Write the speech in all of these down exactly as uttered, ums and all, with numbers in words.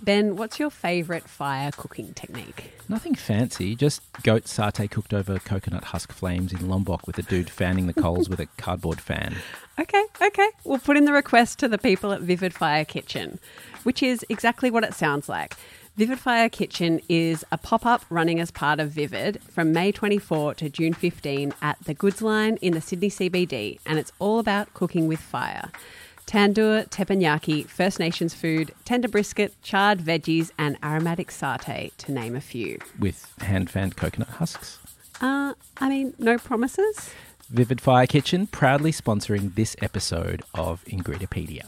Ben, what's your favourite fire cooking technique? Nothing fancy, just goat satay cooked over coconut husk flames in Lombok with a dude fanning the coals with a cardboard fan. Okay, okay. We'll put in the request to the people at Vivid Fire Kitchen, which is exactly what it sounds like. Vivid Fire Kitchen is a pop-up running as part of Vivid from May twenty-fourth to June fifteenth at the Goods Line in the Sydney C B D, and it's all about cooking with fire. Tandoor, teppanyaki, First Nations food, tender brisket, charred veggies and aromatic satay, to name a few. With hand-fanned coconut husks? Uh, I mean, no promises? Vivid Fire Kitchen proudly sponsoring this episode of Ingredipedia.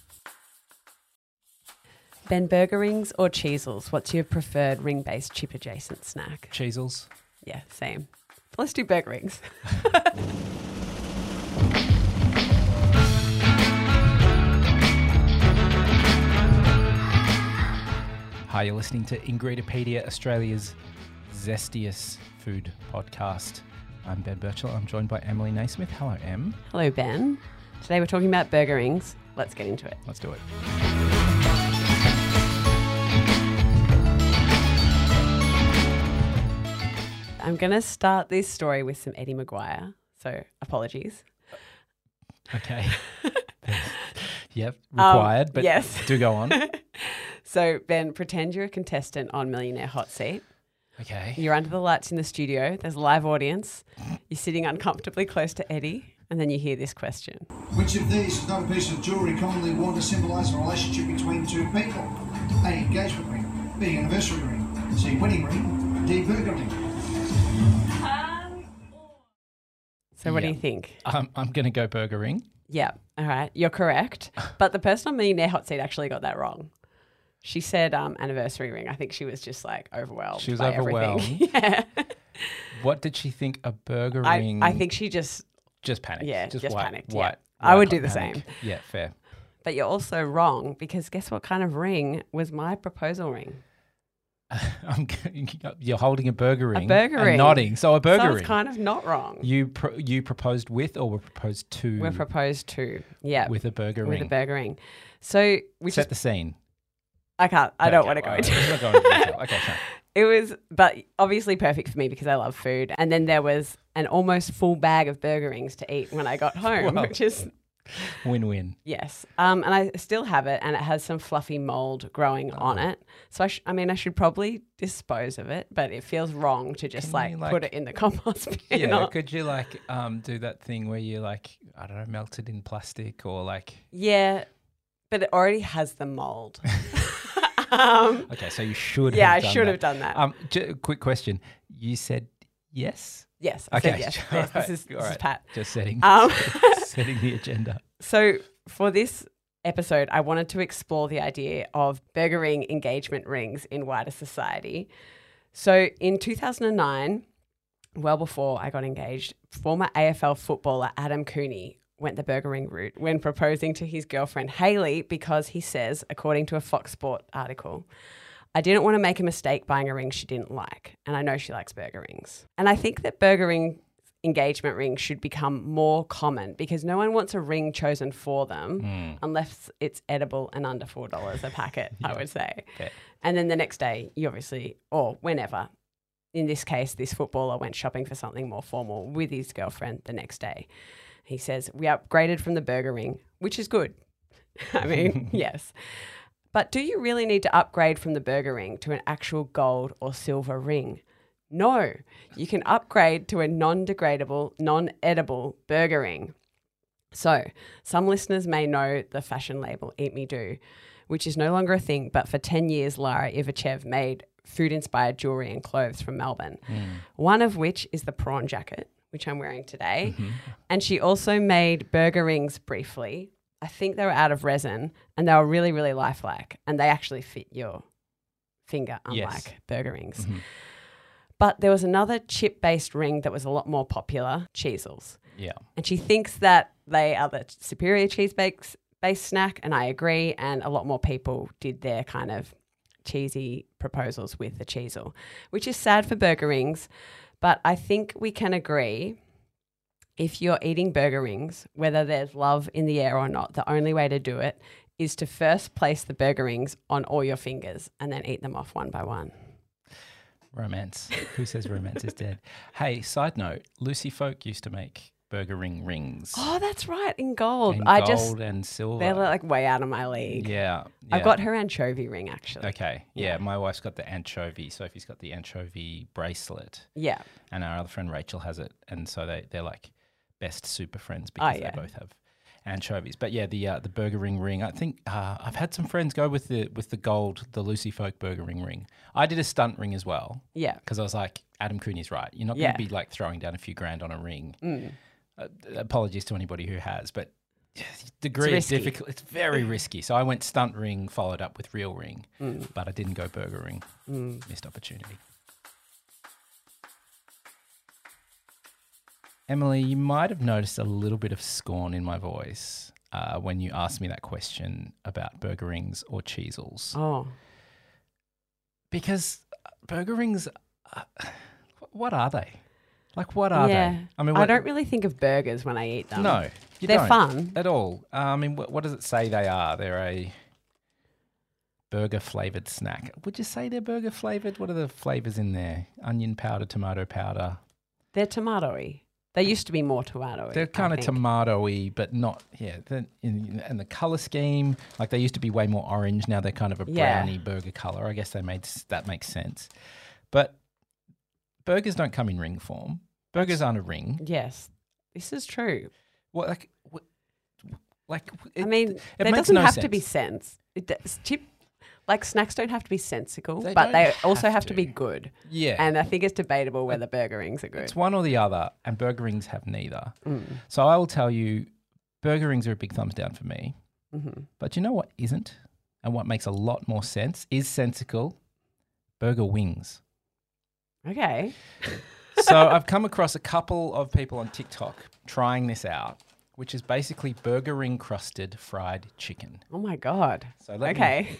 Ben, burger rings or Cheezels? What's your preferred ring-based chip-adjacent snack? Cheezels. Yeah, same. Let's do burger rings. Hi, you're listening to Ingredipedia, Australia's zestiest food podcast. I'm Ben Birchall. I'm joined by Emily Naismith. Hello, Em. Hello, Ben. Today we're talking about burger rings. Let's get into it. Let's do it. I'm going to start this story with some Eddie Maguire, so apologies. Okay. Yep, required, um, but yes. Do go on. So, Ben, pretend you're a contestant on Millionaire Hot Seat. Okay. You're under the lights in the studio. There's a live audience. You're sitting uncomfortably close to Eddie, and then you hear this question. Which of these is not a piece of jewellery commonly worn to symbolise a relationship between two people? A. Engagement ring. B. Anniversary ring. C. Wedding ring. D. Burger ring. So what Yeah. do you think? Um, I'm going to go burger ring. Yeah, all right. You're correct. But the person on Millionaire Hot Seat actually got that wrong. She said um, anniversary ring. I think she was just like overwhelmed. She was by overwhelmed. everything. Yeah. What did she think a burger I, ring? I think she just, just panicked. yeah, just, white, panicked. White, yeah. I would white do the panic. same. Yeah, fair. But you're also wrong because guess what kind of ring was my proposal ring? I'm, you're holding a burger ring. A burger and ring. nodding. So a burger so ring. it's kind of not wrong. You pro- you proposed with or were proposed to? We're proposed to, yeah, with a burger with ring. a burger ring. So we Set just, the scene. I can't, I don't want to Okay, go all into right. it. Let's not go into detail. Okay, sure. It was, but obviously perfect for me because I love food. And then there was an almost full bag of burger rings to eat when I got home, Wow. which is, Win-win. yes. Um, and I still have it and it has some fluffy mold growing on it. So, I, sh- I mean, I should probably dispose of it, but it feels wrong to just Can like, you, like- put it in the compost bin. Yeah, or- could you like um do that thing where you like, I don't know, melt it in plastic or like... yeah, but it already has the mold. um, Okay, so you should yeah, I have done should that. have done that. Um, j- quick question. You said yes? yes. I Okay. said yes. all yes right, this is, all this is right. Pat. Just setting, Um, setting the agenda. So for this episode, I wanted to explore the idea of burger ring engagement rings in wider society. So in two thousand nine, well before I got engaged, former A F L footballer Adam Cooney went the burger ring route when proposing to his girlfriend Hayley because he says, according to a Fox Sport article, I didn't want to make a mistake buying a ring she didn't like, and I know she likes burger rings. And I think that burger ring engagement rings should become more common because no one wants a ring chosen for them Mm. unless it's edible and under four dollars a packet, I Yeah. would say. Fair. And then the next day, you obviously, or whenever, in this case, this footballer went shopping for something more formal with his girlfriend the next day. He says, we upgraded from the burger ring, which is good. I mean, yes. But do you really need to upgrade from the burger ring to an actual gold or silver ring? No, you can upgrade to a non-degradable, non-edible burger ring. So some listeners may know the fashion label Eat Me Do, which is no longer a thing, but for ten years, Lara Ivachev made food-inspired jewellery and clothes from Melbourne, Mm. one of which is the prawn jacket, which I'm wearing today. Mhm. And she also made burger rings briefly. I think they were out of resin and they were really, really lifelike and they actually fit your finger, unlike Yes. burger rings. Mhm. But there was another chip-based ring that was a lot more popular, Cheezels. Yeah. And she thinks that they are the superior cheese-based based snack, and I agree, and a lot more people did their kind of cheesy proposals with the Cheezle, which is sad for burger rings, but I think we can agree if you're eating burger rings, whether there's love in the air or not, the only way to do it is to first place the burger rings on all your fingers and then eat them off one by one. Romance. Who says romance is dead? Hey, side note, Lucy Folk used to make burger ring rings. Oh, that's right, in gold. in I gold just and silver. they're like way out of my league. yeah, I've yeah. got her anchovy ring actually. Okay, yeah, Yeah. my wife's got the anchovy. Sophie's got the anchovy bracelet, Yeah. and our other friend Rachel has it, and so they they're like best super friends because yeah. they both have anchovies. But yeah, the uh, the burger ring ring. I think uh, I've had some friends go with the with the gold, the Lucy Folk burger ring ring. I did a stunt ring as well Yeah. because I was like, Adam Cooney's right. You're not Yeah. going to be like throwing down a few grand on a ring. Mm. Uh, apologies to anybody who has, but degree of risky. difficult. It's very risky. So I went stunt ring, followed up with real ring, Mm. but I didn't go burger ring. Mm. Missed opportunity. Emily, you might have noticed a little bit of scorn in my voice uh, when you asked me that question about burger rings or cheesels, Oh. because burger rings, uh, what are they? Like, what are yeah. they? I mean, I what, don't really think of burgers when I eat them. No, you They're don't. fun. At all. Uh, I mean, what, what does it say they are? They're a burger flavoured snack. Would you say they're burger flavoured? What are the flavours in there? Onion powder, tomato powder. They're tomatoey. They used to be more tomatoey. They're kind I of think. tomatoey, but not, yeah. they're In, and the colour scheme, like they used to be way more orange. Now they're kind of a Yeah. browny burger colour. I guess they made s- that makes sense. But burgers don't come in ring form. Burgers aren't a ring. Yes. This is true. What like, what, like? It, I mean, it there makes doesn't no have sense. to be sense. It does, chip, like snacks don't have to be sensical, They but don't they also have have to to. be good. Yeah, And I think it's debatable whether burger rings are good. it's one or the other, and burger rings have neither. Mm. So I will tell you, burger rings are a big thumbs down for me. Mm-hmm. But you know what isn't, and what makes a lot more sense is sensical. Burger wings. Okay. So I've come across a couple of people on TikTok trying this out, which is basically burger ring crusted fried chicken. Oh my God. So let me- Okay.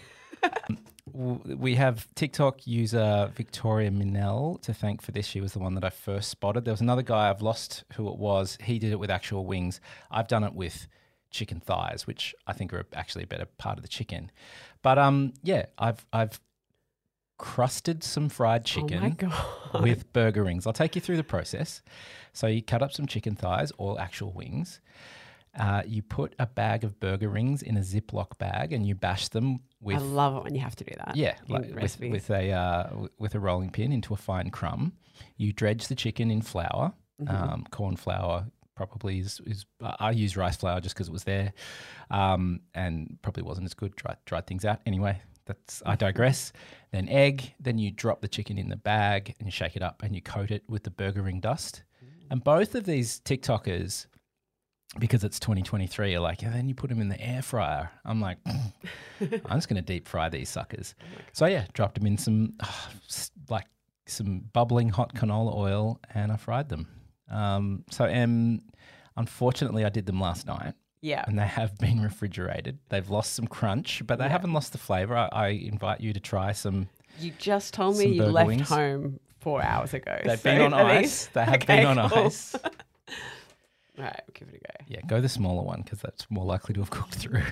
W- We have TikTok user Victoria Minell to thank for this. She was the one that I first spotted. There was another guy, I've lost who it was. He did it with actual wings. I've done it with chicken thighs, which I think are actually a better part of the chicken. But um, yeah, I've I've crusted some fried chicken Oh my God. with burger rings. I'll take you through the process. So you cut up some chicken thighs or actual wings. Uh, you put a bag of burger rings in a Ziploc bag and you bash them with I love it when you have to do that. yeah, in like with, recipes. with a uh, w- with a rolling pin into a fine crumb. You dredge the chicken in flour, Mm-hmm. um, corn flour. Probably is, is I use rice flour just because it was there, um, and probably wasn't as good. Dried, dried things out anyway. That's I digress. Then egg. Then you drop the chicken in the bag and you shake it up and you coat it with the burger ring dust. And both of these TikTokers, because it's twenty twenty-three, are like, and then you put them in the air fryer. I'm like, I'm just going to deep fry these suckers. So yeah, dropped them in some uh, s- like some bubbling hot canola oil and I fried them. Um, so um, unfortunately, I did them last night Yeah. and they have been refrigerated. They've lost some crunch, but they Yeah. haven't lost the flavour. I, I invite you to try some. You just told me Some you burger left wings. home four hours ago. They've so been on at ice. least- They have Okay, been on cool. ice. All right, we'll give it a go. Yeah, go the smaller one because that's more likely to have cooked through.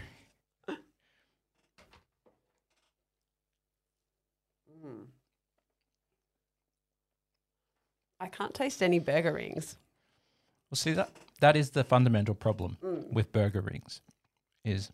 Mm. I can't taste any burger rings. Well, see that that is the fundamental problem Mm. with burger rings, is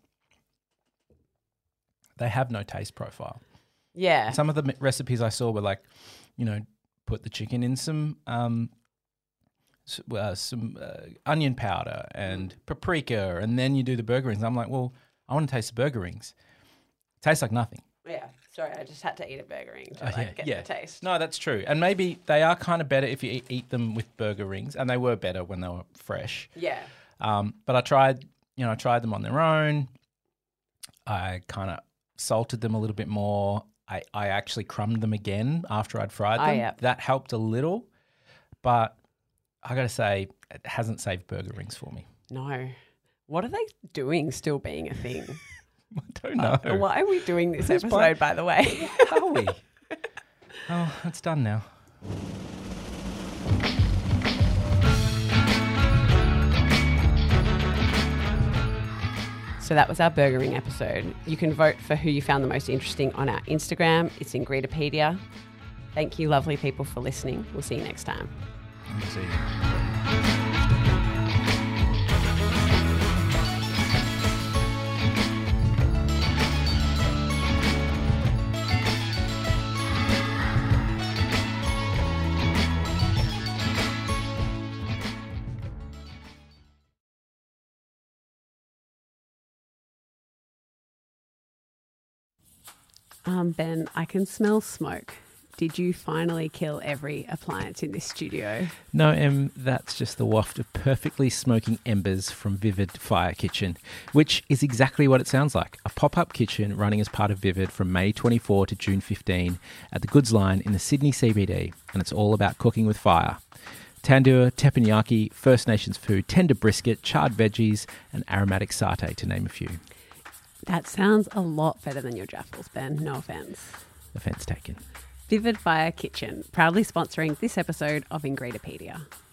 they have no taste profile. Yeah. Some of the m- recipes I saw were like, you know, put the chicken in some um, s- uh, some uh, onion powder and paprika, and then you do the burger rings. I'm like, well, I want to taste the burger rings. It tastes like nothing. Yeah. Sorry, I just had to eat a burger ring to Oh, like, yeah, get yeah. the taste. No, that's true. And maybe they are kind of better if you eat, eat them with burger rings, and they were better when they were fresh. Yeah. Um, but I tried, you know, I tried them on their own. I kind of salted them a little bit more. I, I actually crumbed them again after I'd fried Oh, them. yeah. That helped a little, but I got to say, it hasn't saved burger rings for me. No. What are they doing still being a thing? I don't know. Uh, why are we doing this Who's episode, buying- by the way? How are we? Oh, it's done now. So that was our Burger Ring episode. You can vote for who you found the most interesting on our Instagram. It's Ingredopedia. Thank you, lovely people, for listening. We'll see you next time. See you. Um, Ben, I can smell smoke. Did you finally kill every appliance in this studio? No, Em, that's just the waft of perfectly smoking embers from Vivid Fire Kitchen, which is exactly what it sounds like. A pop-up kitchen running as part of Vivid from May twenty-fourth to June fifteenth at the Goods Line in the Sydney C B D, and it's all about cooking with fire. Tandoor, teppanyaki, First Nations food, tender brisket, charred veggies, and aromatic satay, to name a few. That sounds a lot better than your Jaffles, Ben. No offence. Offence taken. Vivid Fire Kitchen, proudly sponsoring this episode of Ingredopedia.